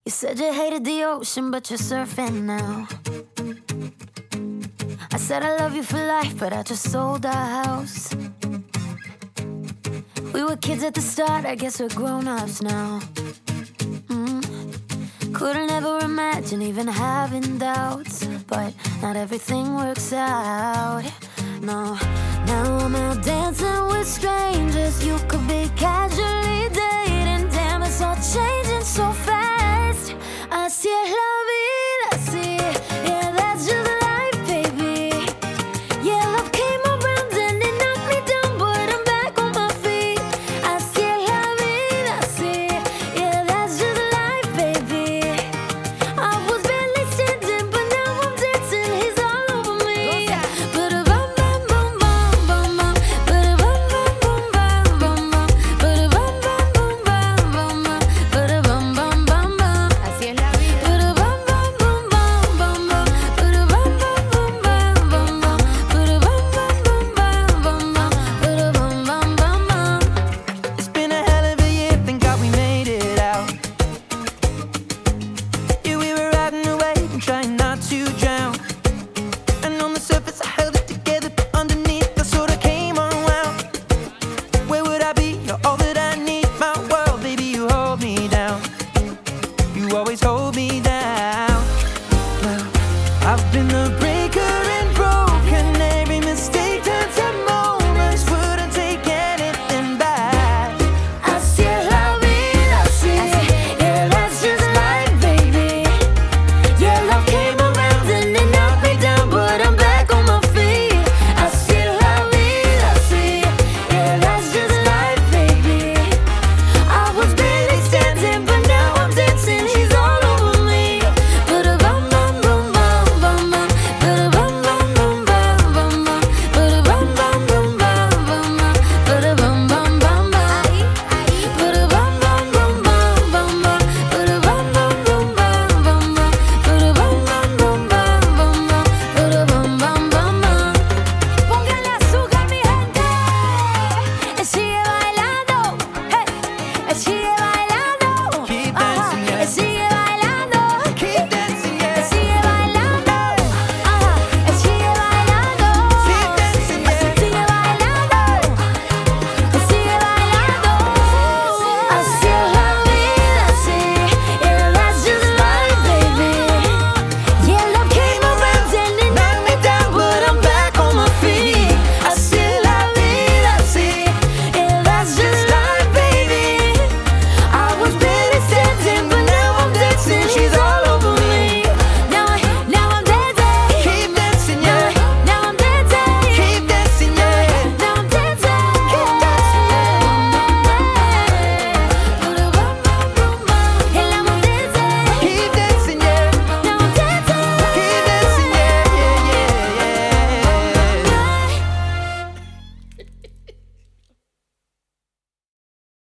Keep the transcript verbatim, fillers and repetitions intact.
You said you hated the ocean, but you're surfing now. I said I love you for life, but I just sold our house. We were kids at the start, I guess we're grown-ups now. mm. Couldn't ever imagine even having doubts, but not everything works out. No, now I'm out dancing with strangers. You could be casually dating. Damn, it's all changing so fast. Así es la vida, así. Yeah, that's just life, baby. Yeah, love came around and it knocked me down, but I'm back on my feet. Así es la vida, así. Yeah, that's just life, baby. I was barely standing, but now I'm dancing. He's all over me. Ba-da-bum, bum, bum, bum, bum, bum. Ba-da-bum, bum, bum, bum, bum, bum. Ba-da-bum, bum, bum, bum, bum, bum. Ba-da-bum, bum, bum, bum. Así es la vida. Ba-da-bum, bum, bum, bum, bum, bum. Ba-da-bum, bum, bum, bum, bum, bum. Ba-da-bum, bum, bum, bum, bum, bum. Ba-da-bum, bum, bum, bum. It's been a hell of a year, thank God we made it out. Yeah, we were riding away and trying not to drown. And on the surface I held it together, but underneath I sort of came unwound. Where would I be? You're all that I need. My world, baby, you hold me down. You always hold me